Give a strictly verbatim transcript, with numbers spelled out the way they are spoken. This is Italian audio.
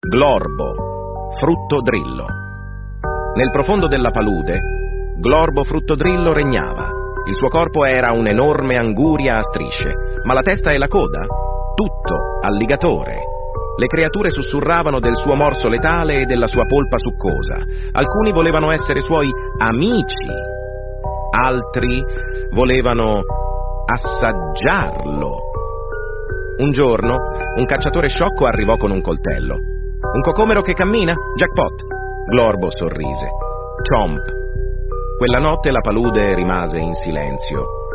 Glorbo, Fruttodrillo. Nel profondo della palude, Glorbo Fruttodrillo regnava. Il suo corpo era un'enorme anguria a strisce, ma la testa e la coda? Tutto alligatore. Le creature sussurravano del suo morso letale e della sua polpa succosa. Alcuni volevano essere suoi amici, altri volevano assaggiarlo. Un giorno, un cacciatore sciocco arrivò con un coltello. Un cocomero che cammina? Jackpot! Glorbo sorrise. Chomp! Quella notte la palude rimase in silenzio.